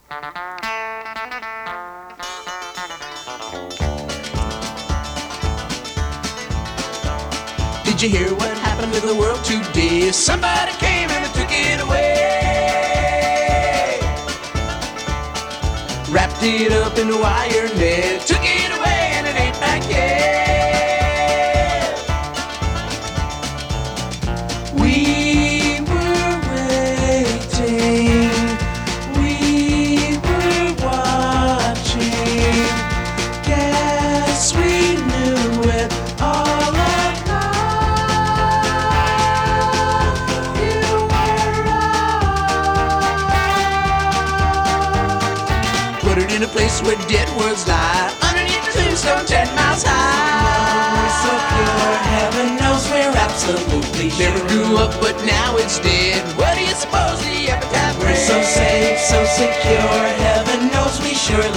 Did you hear what happened to the world today? Somebody came and took it away. Wrapped it up in a wire net, took it away and it ain't back yet. We were waiting, we were watching. Guess we knew it all along. You were right. Put it in a place where dead words lie, underneath the tombstone 10 miles high. We're so pure, heaven knows we're absolutely sure. Never grew up, but now it's dead. What do you suppose the epitaph We're read? so safe, so secure, heaven knows we surely